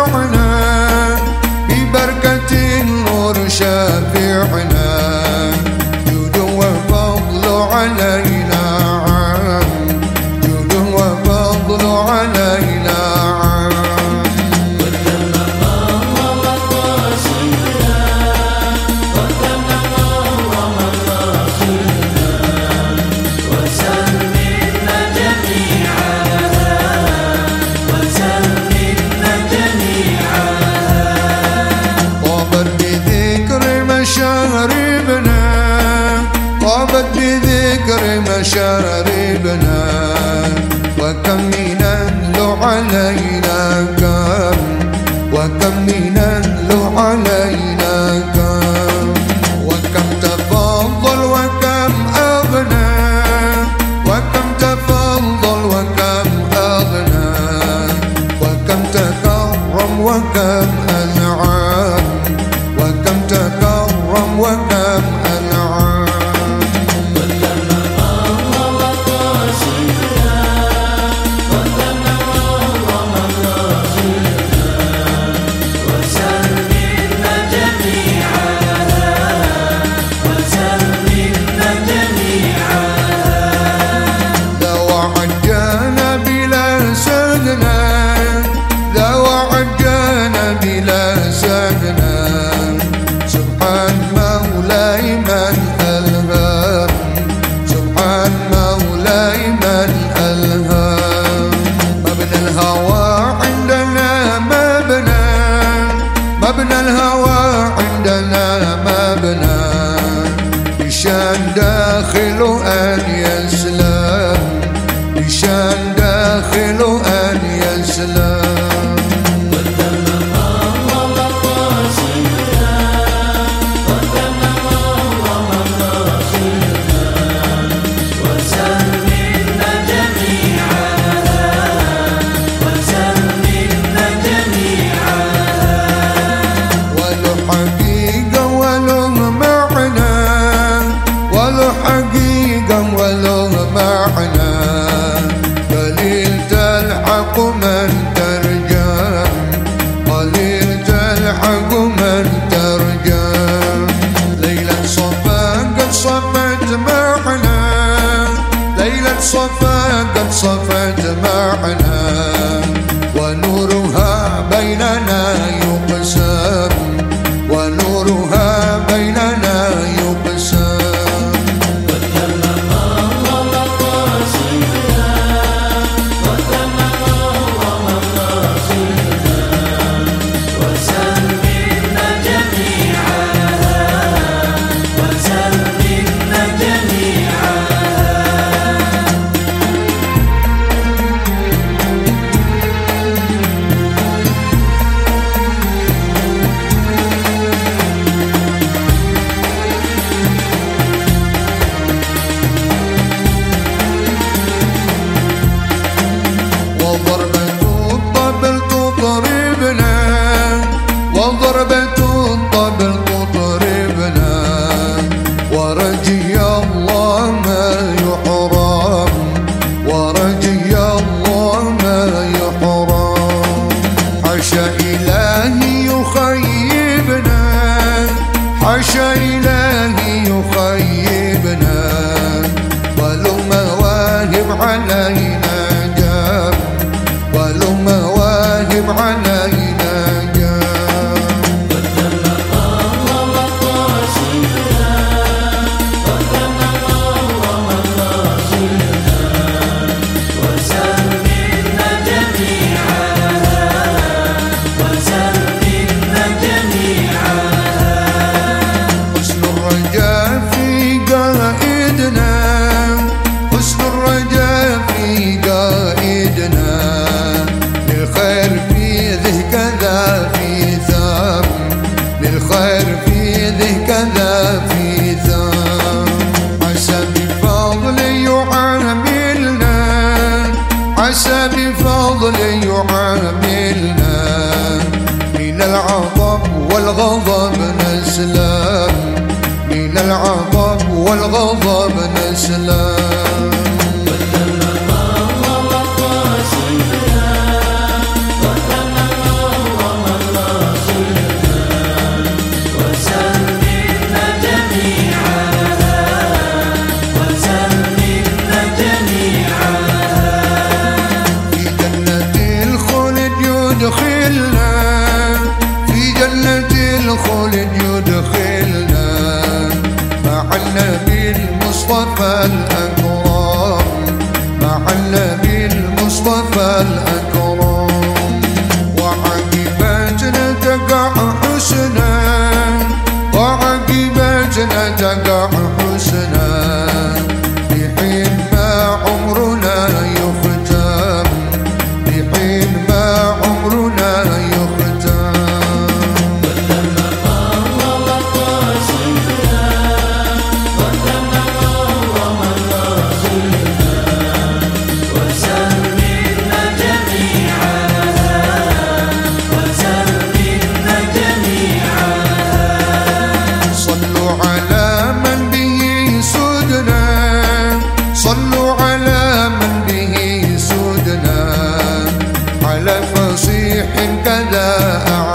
معنا ببركة النور شافعنا جود وفضل علينا عام جود وفضل علينا عام طابت بذكر مشاربنا وكم من اللو علينا كم وكم من اللو علينا كم وكم تفضل وكم أغنى وكم تفضل وكم أغنى وكم تكرم وكم أنعم وكم تكرم وكم أنعم بلا سجنا سبحان مولاي من ألهام سبحان مولاي من ألهام مبنى الهوى عندنا مبنى الهوى عندنا مبنى بشان داخل أن يسلم بشان داخل أن يسلم وله معنى قليل تلحق من ترجم قليل تلحق من ترجم ليلة صفا قد صفت معنا ليلة صفا قد صفت معنا ونورها بيننا يقسم ونورها بيننا يقسم وضربة الطبل تطربنا ورجي الله ما يحرم ورجي الله ما يحرم حاشا إلهي يخيبنا حاشا إلهي يخيبنا ولو مواهب علينا جاب ولو مواهب علينا للخير في ذه كذا في ثام عسى بفضل يعاملنا عسى بفضل يعاملنا من العطب والغضب نسلم من العطب والغضب نسلم الأكرم مع النبي المصطفى الأكرم. وعقب جنتك حسنا، وعقب جنتك حسنا، بحين ما عمرنا يختم، بحين ما عمرنا يختم. صلوا على من به سودنا، على فصيح كذا